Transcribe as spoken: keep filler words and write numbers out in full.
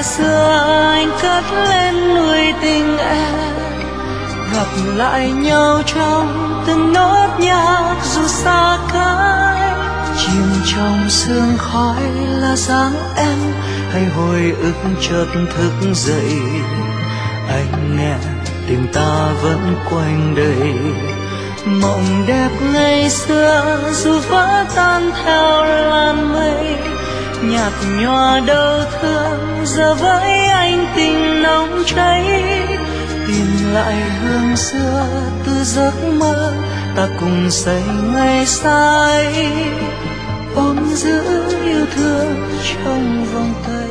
xưa anh cất lên nuôi tình em, gặp lại nhau trong từng nốt nhạc dù xa cách. Chìm trong sương khói là dáng em, hay hồi ức chợt thức dậy. Anh nghe tim ta vẫn quanh đây, mộng đẹp ngày xưa dù vỡ tan theo làn mây. Nhạt nhòa đau thương giờ với anh tình nóng cháy. Tìm lại hương xưa từ giấc mơ ta cùng say ngày xa ấy, ôm giữ yêu thương trong vòng tay.